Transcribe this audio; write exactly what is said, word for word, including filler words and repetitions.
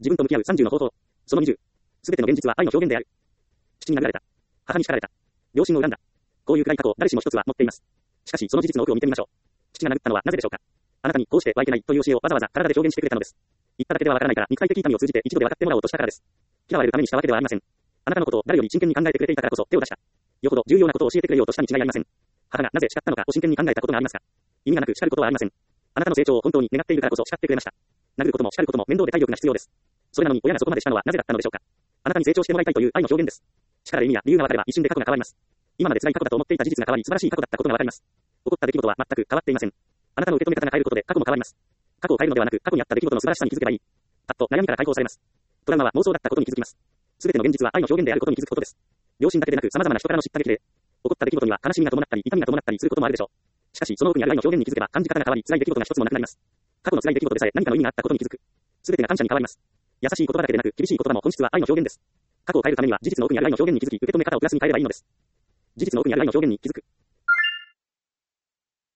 自分と向き合うさんじゅうの方法。そのにじゅう。すべての現実は愛の表現である。父に殴られた。母に叱られた。両親を恨んだ。こういう暗い過去を誰しも一つは持っています。しかし、その事実の奥を見てみましょう。父が殴ったのはなぜでしょうか。あなたにこうしてはいけないという教えをわざわざ体で表現してくれたのです。言っただけではわからないから肉体的痛みを通じて一度で分かってもらおうとしたからです。嫌われるためにしたわけではありません。あなたのことを誰より真剣に考えてくれていたからこそ手を出した。よほど重要なことを教えてくれようとしたに違いありません。母がなぜ叱ったのかを真剣に考えたことがありますか。意味がなく叱ることはありません。あなたの成長を本当に願っているからこそ叱ってくれました。殴ることも叱ることも面倒で体力が必要です。それなのに親がそこまでしたのはなぜだったのでしょうか。あなたに成長してもらいたいという愛の表現です。叱る意味や理由が分かれば一瞬で過去が変わります。今まで辛い過去だと思っていた事実が変わり素晴らしい過去だったことが分かります。起こった出来事は全く変わっていません。あなたの受け止め方が変えることで過去も変わります。過去を変えるのではなく過去にあった出来事の素晴らしさに気づけばいい。パッと悩みから解放されます。トラウマは妄想だったことに気づきます。すべての現実は愛の表現であることに気づくことです。両親だけでなく様々な人からの知った激励。起こった出来事には悲しみが伴ったり痛みが伴ったりすることもあるでしょう。しかしその奥にある愛の表現に気づけば感じ方が変わり辛い出来事が一つもなくなります。過去の辛い出来事でさえ何かの意味があったことに気づく。すべてが感謝に変わります。優しい言葉だけでなく厳しい言葉も本質は愛の表現です。過去を変えるためには事実の奥にある愛の表現に気づき受け止め方をプラスに変えればいいのです。事実の奥にある愛の表現に気づく。